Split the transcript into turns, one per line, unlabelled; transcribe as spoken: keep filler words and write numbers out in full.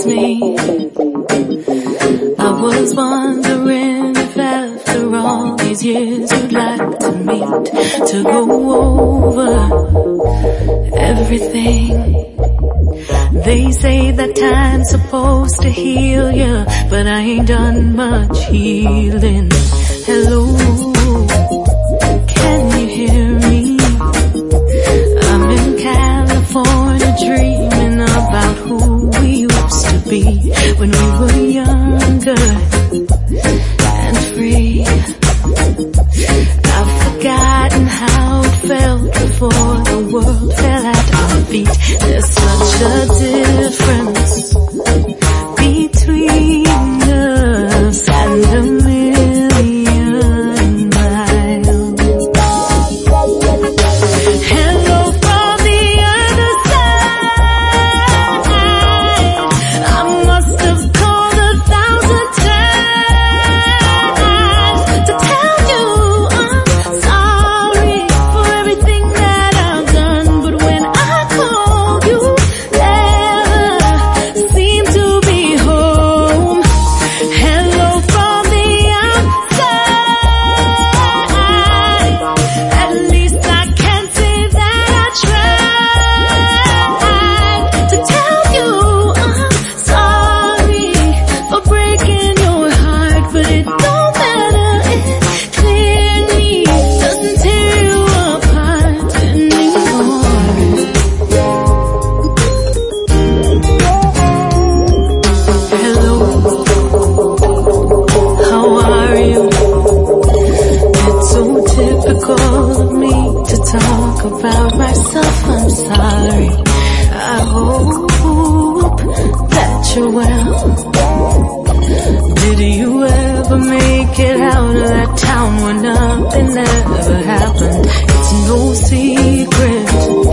me. I was wondering if after all these years you'd like to meet, to go over everything. They say that time's supposed to heal ya, but I ain't done much healing. Hello, can you hear me? I'm in California dreaming about who we used to be when we were younger and free. I've forgotten how it felt before the world fell at our feet. There's such a difference between us and a million miles. Hello from the other side. I must have called a thousand times to tell you I'm sorry for everything that I've done, but when I call you never seem to be home. Hello from the outside. At least I can say that I tried to tell you I'm sorry for breaking your heart, but it don't matter. It clearly doesn't tear you apart anymore. Hello, how are you? It's so typical of me to talk about myself. I'm sorry. I hope that you're well. Did you ever make it out of that town where nothing ever happened? It's no secret